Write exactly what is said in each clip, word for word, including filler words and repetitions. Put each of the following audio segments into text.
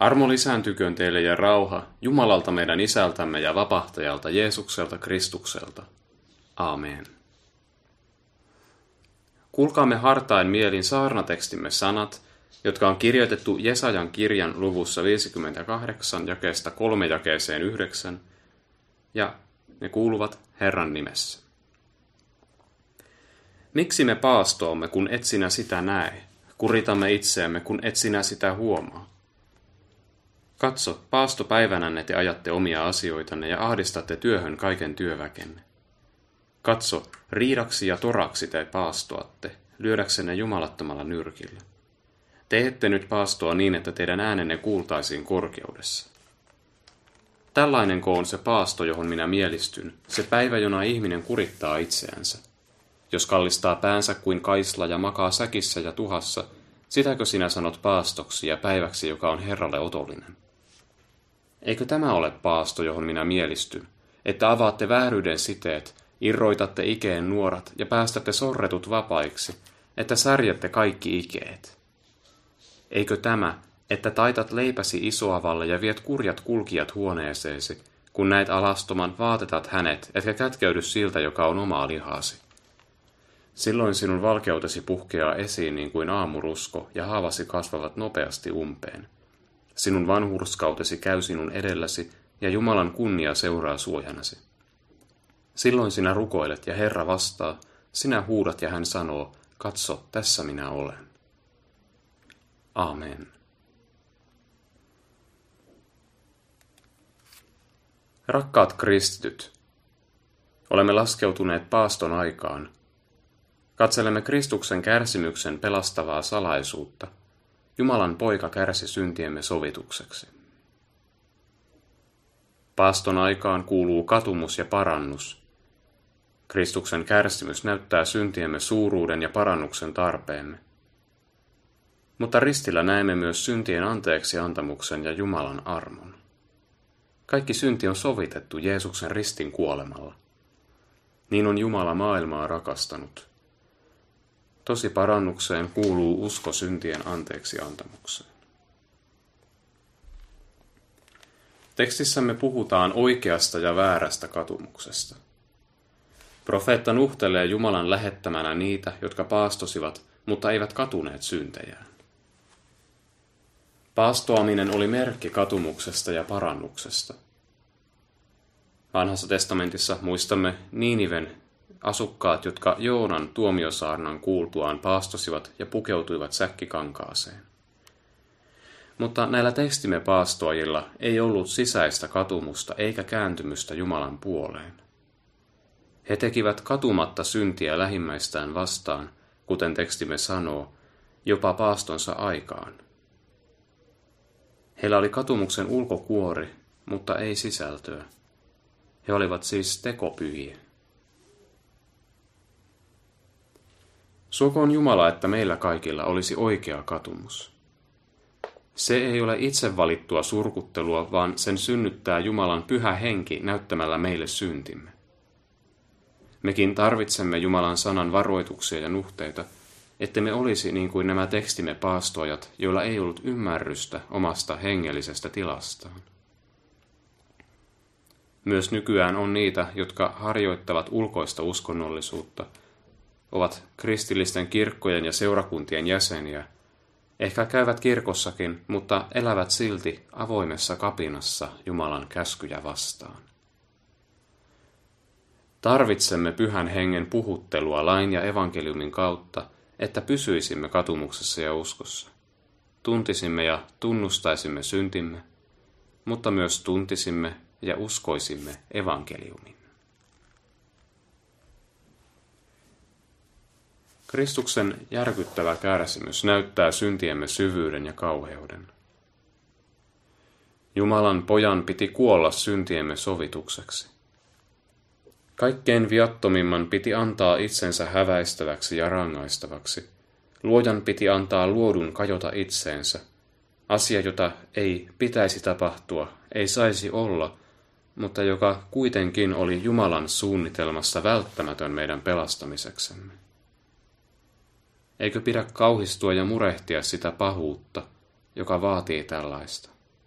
Armo lisääntyköön teille ja rauha Jumalalta meidän Isältämme ja Vapahtajalta Jeesukselta Kristukselta. Aamen. Kuulkaamme hartain mielin saarnatekstimme sanat, jotka on kirjoitettu Jesajan kirjan luvussa viisikymmentäkahdeksan jakeesta kolme jakeeseen yhdeksän, ja ne kuuluvat Herran nimessä. Miksi me paastoamme, kun et sinä sitä näe? Kuritamme itseämme, kun et sinä sitä huomaa. Katso, paastopäivänänne te ajatte omia asioitanne ja ahdistatte työhön kaiken työväkenne. Katso, riidaksi ja toraksi te paastoatte, lyödäksenne jumalattomalla nyrkillä. Te ette nyt paastoa niin, että teidän äänenne kuultaisiin korkeudessa. Tällainenko on se paasto, johon minä mielistyn, se päivä, jona ihminen kurittaa itseänsä? Jos kallistaa päänsä kuin kaisla ja makaa säkissä ja tuhassa, sitäkö sinä sanot paastoksi ja päiväksi, joka on Herralle otollinen? Eikö tämä ole paasto, johon minä mielistyn, että avaatte vääryyden siteet, irroitatte ikeen nuorat ja päästätte sorretut vapaiksi, että särjätte kaikki ikeet? Eikö tämä, että taitat leipäsi isoavalle ja viet kurjat kulkijat huoneeseesi, kun näet alastoman vaatetat hänet, etkä kätkeydy siltä, joka on omaa lihaasi? Silloin sinun valkeutesi puhkeaa esiin niin kuin aamurusko, ja haavasi kasvavat nopeasti umpeen. Sinun vanhurskautesi käy sinun edelläsi, ja Jumalan kunnia seuraa suojanasi. Silloin sinä rukoilet, ja Herra vastaa, sinä huudat, ja hän sanoo, katso, tässä minä olen. Aamen. Rakkaat kristityt, olemme laskeutuneet paaston aikaan. Katselemme Kristuksen kärsimyksen pelastavaa salaisuutta. Jumalan poika kärsi syntiemme sovitukseksi. Paaston aikaan kuuluu katumus ja parannus. Kristuksen kärsimys näyttää syntiemme suuruuden ja parannuksen tarpeemme. Mutta ristillä näemme myös syntien anteeksi antamuksen ja Jumalan armon. Kaikki synti on sovitettu Jeesuksen ristin kuolemalla. Niin on Jumala maailmaa rakastanut. Tosi parannukseen kuuluu usko syntien anteeksi antamukseen. Tekstissämme puhutaan oikeasta ja väärästä katumuksesta. Profeetta nuhtelee Jumalan lähettämänä niitä, jotka paastosivat, mutta eivät katuneet syntejään. Paastoaminen oli merkki katumuksesta ja parannuksesta. Vanhassa testamentissa muistamme Niiniven asukkaat, jotka Joonan tuomiosaarnan kuultuaan paastosivat ja pukeutuivat säkkikankaaseen. Mutta näillä tekstimme paastoajilla ei ollut sisäistä katumusta eikä kääntymystä Jumalan puoleen. He tekivät katumatta syntiä lähimmäistään vastaan, kuten tekstimme sanoo, jopa paastonsa aikaan. Heillä oli katumuksen ulkokuori, mutta ei sisältöä. He olivat siis tekopyhiä. Suokoon Jumala, että meillä kaikilla olisi oikea katumus. Se ei ole itse valittua surkuttelua, vaan sen synnyttää Jumalan pyhä henki näyttämällä meille syntimme. Mekin tarvitsemme Jumalan sanan varoituksia ja nuhteita, ettemme olisi niin kuin nämä tekstimme paastoajat, joilla ei ollut ymmärrystä omasta hengellisestä tilastaan. Myös nykyään on niitä, jotka harjoittavat ulkoista uskonnollisuutta, ovat kristillisten kirkkojen ja seurakuntien jäseniä, ehkä käyvät kirkossakin, mutta elävät silti avoimessa kapinassa Jumalan käskyjä vastaan. Tarvitsemme pyhän hengen puhuttelua lain ja evankeliumin kautta, että pysyisimme katumuksessa ja uskossa. Tuntisimme ja tunnustaisimme syntimme, mutta myös tuntisimme ja uskoisimme evankeliumin. Kristuksen järkyttävä kärsimys näyttää syntiemme syvyyden ja kauheuden. Jumalan pojan piti kuolla syntiemme sovitukseksi. Kaikkein viattomimman piti antaa itsensä häväistäväksi ja rangaistavaksi. Luojan piti antaa luodun kajota itseensä. Asia, jota ei pitäisi tapahtua, ei saisi olla, mutta joka kuitenkin oli Jumalan suunnitelmassa välttämätön meidän pelastamiseksemme. Eikö pidä kauhistua ja murehtia sitä pahuutta, joka vaatii tällaista?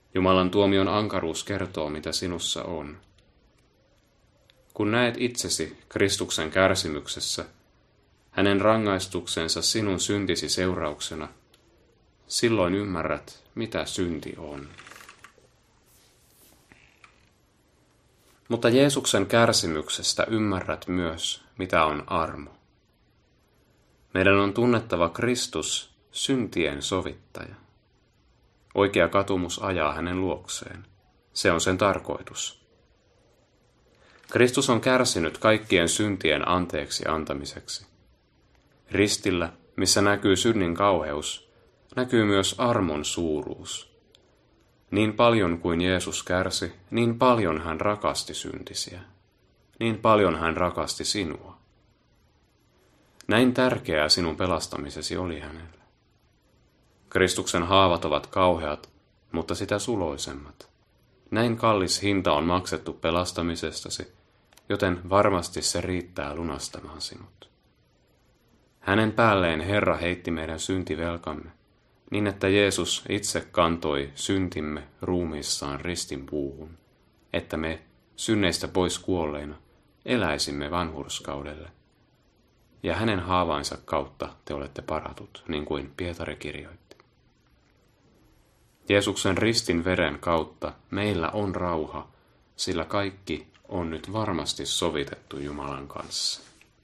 Jumalan tuomion ankaruus kertoo, mitä sinussa on. Kun näet itsesi Kristuksen kärsimyksessä, hänen rangaistuksensa sinun syntisi seurauksena, silloin ymmärrät, mitä synti on. Mutta Jeesuksen kärsimyksestä ymmärrät myös, mitä on armo. Meidän on tunnettava Kristus syntien sovittaja. Oikea katumus ajaa hänen luokseen. Se on sen tarkoitus. Kristus on kärsinyt kaikkien syntien anteeksi antamiseksi. Ristillä, missä näkyy synnin kauheus, näkyy myös armon suuruus. Niin paljon kuin Jeesus kärsi, niin paljon hän rakasti syntisiä. Niin paljon hän rakasti sinua. Näin tärkeää sinun pelastamisesi oli hänelle. Kristuksen haavat ovat kauheat, mutta sitä suloisemmat. Näin kallis hinta on maksettu pelastamisestasi, joten varmasti se riittää lunastamaan sinut. Hänen päälleen Herra heitti meidän syntivelkamme, niin että Jeesus itse kantoi syntimme ruumiissaan ristin puuhun, että me, synneistä pois kuolleina, eläisimme vanhurskaudelle. Ja hänen haavainsa kautta te olette paratut, niin kuin Pietari kirjoitti. Jeesuksen ristin veren kautta meillä on rauha, sillä kaikki on nyt varmasti sovitettu Jumalan kanssa.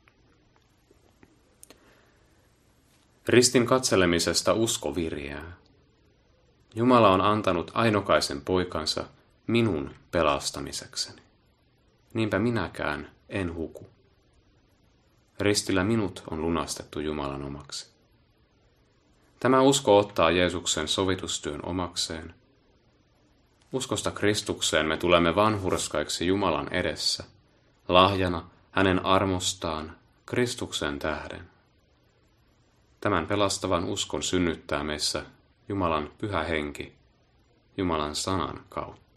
Ristin katselemisesta usko viriää. Jumala on antanut ainokaisen poikansa minun pelastamisekseni. Niinpä minäkään en huku. Ristillä minut on lunastettu Jumalan omaksi. Tämä usko ottaa Jeesuksen sovitustyön omakseen. Uskosta Kristukseen me tulemme vanhurskaiksi Jumalan edessä, lahjana hänen armostaan Kristuksen tähden. Tämän pelastavan uskon synnyttää meissä Jumalan pyhä henki, Jumalan sanan kautta.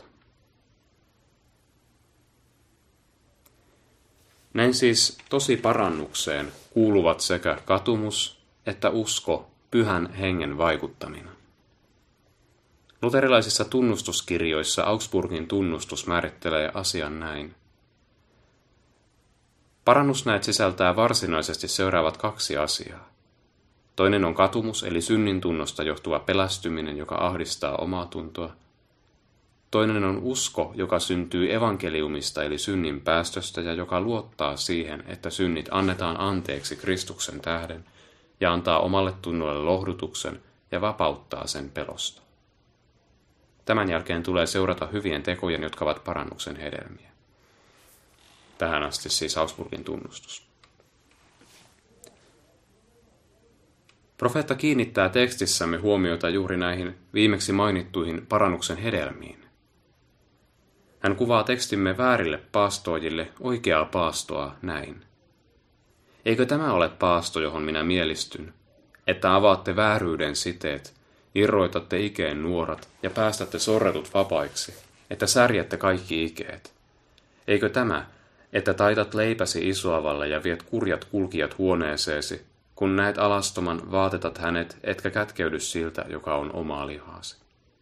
Näin siis tosi parannukseen kuuluvat sekä katumus että usko pyhän hengen vaikuttamina. Luterilaisissa tunnustuskirjoissa Augsburgin tunnustus määrittelee asian näin. Parannusnäyt sisältää varsinaisesti seuraavat kaksi asiaa. Toinen on katumus eli synnin tunnosta johtuva pelästyminen, joka ahdistaa omaa tuntoa. Toinen on usko, joka syntyy evankeliumista eli synnin päästöstä ja joka luottaa siihen, että synnit annetaan anteeksi Kristuksen tähden ja antaa omalle tunnolle lohdutuksen ja vapauttaa sen pelosta. Tämän jälkeen tulee seurata hyvien tekojen, jotka ovat parannuksen hedelmiä. Tähän asti siis Augsburgin tunnustus. Profeetta kiinnittää tekstissämme huomiota juuri näihin viimeksi mainittuihin parannuksen hedelmiin. Hän kuvaa tekstimme väärille paastoojille oikeaa paastoa näin. Eikö tämä ole paasto, johon minä mielistyn, että avaatte vääryyden siteet, irroitatte ikeen nuorat ja päästätte sorretut vapaiksi, että särjätte kaikki ikeet? Eikö tämä, että taitat leipäsi isoavalle ja viet kurjat kulkijat huoneeseesi, kun näet alastoman, vaatetat hänet, etkä kätkeydy siltä, joka on omaa lihaasi?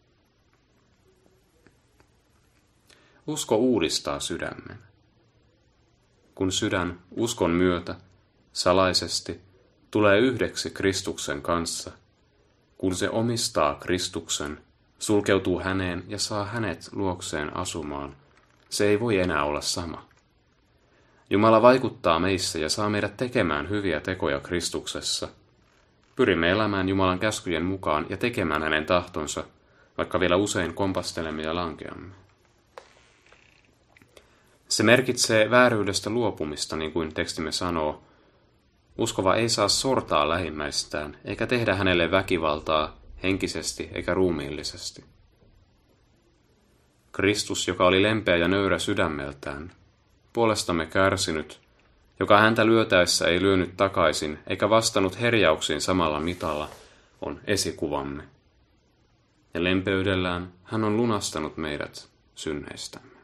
Usko uudistaa sydämen. Kun sydän uskon myötä, salaisesti, tulee yhdeksi Kristuksen kanssa, kun se omistaa Kristuksen, sulkeutuu häneen ja saa hänet luokseen asumaan, se ei voi enää olla sama. Jumala vaikuttaa meissä ja saa meidät tekemään hyviä tekoja Kristuksessa. Pyrimme elämään Jumalan käskyjen mukaan ja tekemään hänen tahtonsa, vaikka vielä usein kompastelemme ja lankeamme. Se merkitsee vääryydestä luopumista, niin kuin tekstimme sanoo. Uskova ei saa sortaa lähimmäistään, eikä tehdä hänelle väkivaltaa henkisesti eikä ruumiillisesti. Kristus, joka oli lempeä ja nöyrä sydämeltään, puolestamme kärsinyt, joka häntä lyötäessä ei lyönyt takaisin eikä vastannut herjauksiin samalla mitalla, on esikuvamme. Ja lempeydellään hän on lunastanut meidät synneistämme.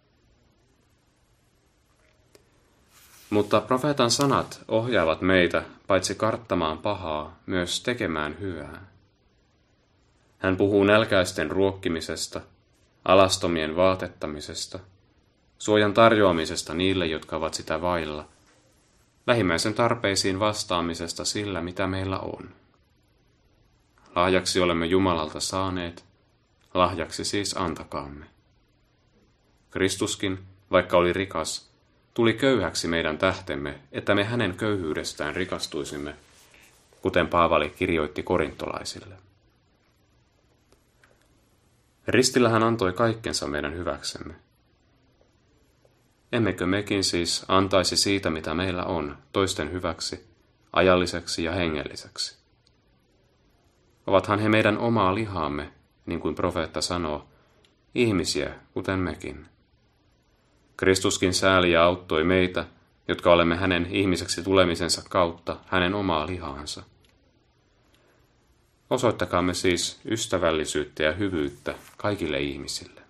Mutta profeetan sanat ohjaavat meitä paitsi karttamaan pahaa, myös tekemään hyvää. Hän puhuu nälkäisten ruokkimisesta, alastomien vaatettamisesta, suojan tarjoamisesta niille, jotka ovat sitä vailla, lähimmäisen tarpeisiin vastaamisesta sillä, mitä meillä on. Lahjaksi olemme Jumalalta saaneet, lahjaksi siis antakaamme. Kristuskin, vaikka oli rikas, tuli köyhäksi meidän tähtemme, että me hänen köyhyydestään rikastuisimme, kuten Paavali kirjoitti korintolaisille. Ristillä hän antoi kaikkensa meidän hyväksemme. Emmekö mekin siis antaisi siitä, mitä meillä on, toisten hyväksi, ajalliseksi ja hengelliseksi? Ovathan he meidän omaa lihaamme, niin kuin profeetta sanoo, ihmisiä, kuten mekin. Kristuskin sääli ja auttoi meitä, jotka olemme hänen ihmiseksi tulemisensa kautta hänen omaa lihaansa. Osoittakaamme siis ystävällisyyttä ja hyvyyttä kaikille ihmisille.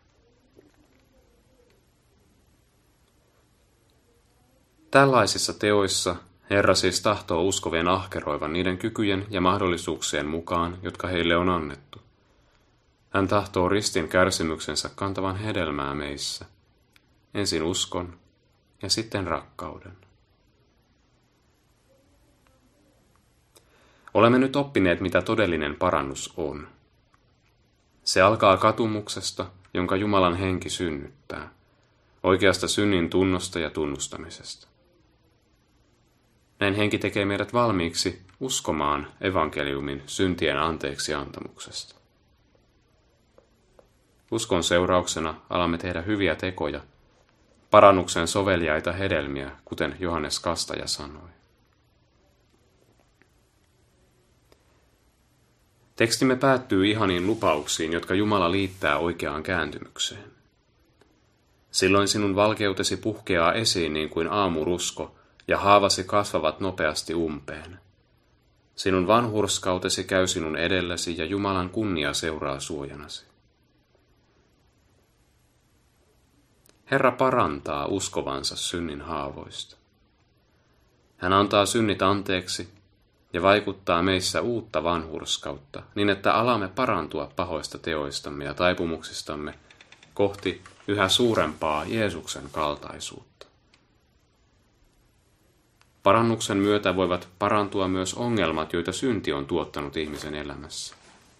Tällaisissa teoissa Herra siis tahtoo uskovien ahkeroivan niiden kykyjen ja mahdollisuuksien mukaan, jotka heille on annettu. Hän tahtoo ristin kärsimyksensä kantavan hedelmää meissä, ensin uskon ja sitten rakkauden. Olemme nyt oppineet, mitä todellinen parannus on. Se alkaa katumuksesta, jonka Jumalan henki synnyttää, oikeasta synnin tunnosta ja tunnustamisesta. Näin henki tekee meidät valmiiksi uskomaan evankeliumin syntien anteeksi antamuksesta. Uskon seurauksena alamme tehdä hyviä tekoja, parannuksen soveliaita hedelmiä, kuten Johannes Kastaja sanoi. Tekstimme päättyy ihaniin lupauksiin, jotka Jumala liittää oikeaan kääntymykseen. Silloin sinun valkeutesi puhkeaa esiin niin kuin aamurusko, ja haavasi kasvavat nopeasti umpeen. Sinun vanhurskautesi käy sinun edellesi, ja Jumalan kunnia seuraa suojanasi. Herra parantaa uskovansa synnin haavoista. Hän antaa synnit anteeksi ja vaikuttaa meissä uutta vanhurskautta, niin että alamme parantua pahoista teoistamme ja taipumuksistamme kohti yhä suurempaa Jeesuksen kaltaisuutta. Parannuksen myötä voivat parantua myös ongelmat, joita synti on tuottanut ihmisen elämässä.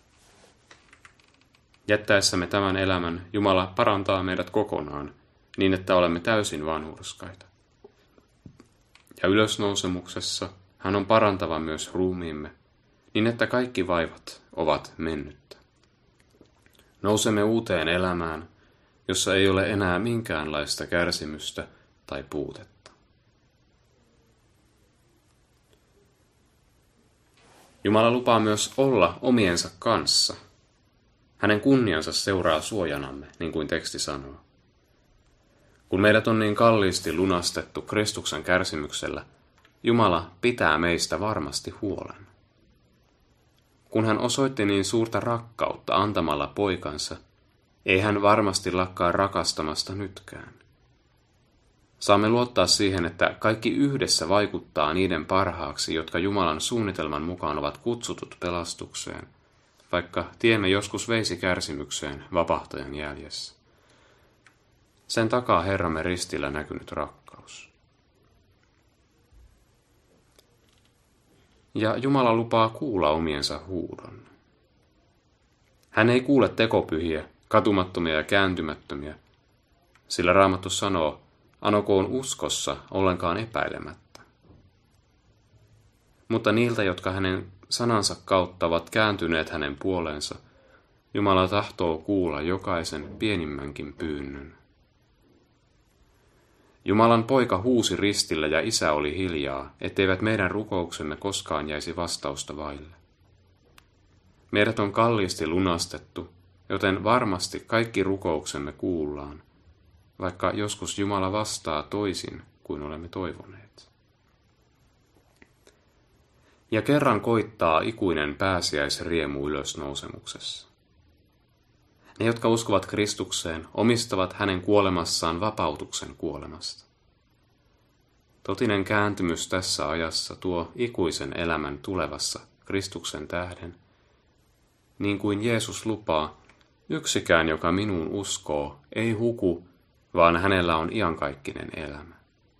Jättäessämme tämän elämän Jumala parantaa meidät kokonaan, niin että olemme täysin vanhurskaita. Ja ylösnousemuksessa hän on parantava myös ruumiimme, niin että kaikki vaivat ovat mennyttä. Nousemme uuteen elämään, jossa ei ole enää minkäänlaista kärsimystä tai puutetta. Jumala lupaa myös olla omiensa kanssa. Hänen kunniansa seuraa suojanamme, niin kuin teksti sanoo. Kun meidät on niin kalliisti lunastettu Kristuksen kärsimyksellä, Jumala pitää meistä varmasti huolen. Kun hän osoitti niin suurta rakkautta antamalla poikansa, ei hän varmasti lakkaa rakastamasta nytkään. Saamme luottaa siihen, että kaikki yhdessä vaikuttaa niiden parhaaksi, jotka Jumalan suunnitelman mukaan ovat kutsutut pelastukseen, vaikka tiemme joskus veisi kärsimykseen vapahtajan jäljessä. Sen takaa Herramme ristillä näkynyt rakkaus. Ja Jumala lupaa kuulla omiensa huudon. Hän ei kuule tekopyhiä, katumattomia ja kääntymättömiä, sillä Raamattu sanoo, anokoon uskossa ollenkaan epäilemättä. Mutta niiltä, jotka hänen sanansa kautta ovat kääntyneet hänen puoleensa, Jumala tahtoo kuulla jokaisen pienimmänkin pyynnön. Jumalan poika huusi ristillä ja isä oli hiljaa, etteivät meidän rukouksemme koskaan jäisi vastausta vaille. Meidät on kalliisti lunastettu, joten varmasti kaikki rukouksemme kuullaan, vaikka joskus Jumala vastaa toisin kuin olemme toivoneet. Ja kerran koittaa ikuinen pääsiäisriemu ylösnousemuksessa. Ne, jotka uskovat Kristukseen, omistavat hänen kuolemassaan vapautuksen kuolemasta. Totinen kääntymys tässä ajassa tuo ikuisen elämän tulevassa Kristuksen tähden, niin kuin Jeesus lupaa, yksikään, joka minuun uskoo, ei huku, vaan hänellä on iankaikkinen elämä.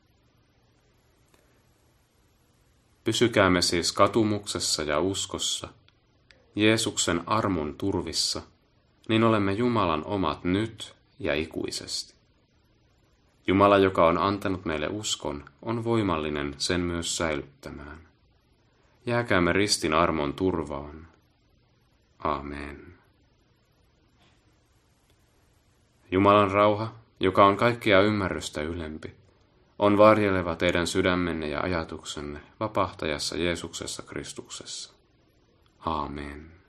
Pysykäämme siis katumuksessa ja uskossa, Jeesuksen armon turvissa, niin olemme Jumalan omat nyt ja ikuisesti. Jumala, joka on antanut meille uskon, on voimallinen sen myös säilyttämään. Jääkäämme ristin armon turvaan. Amen. Jumalan rauha, joka on kaikkia ymmärrystä ylempi, on varjeleva teidän sydämenne ja ajatuksenne vapahtajassa Jeesuksessa Kristuksessa. Amen.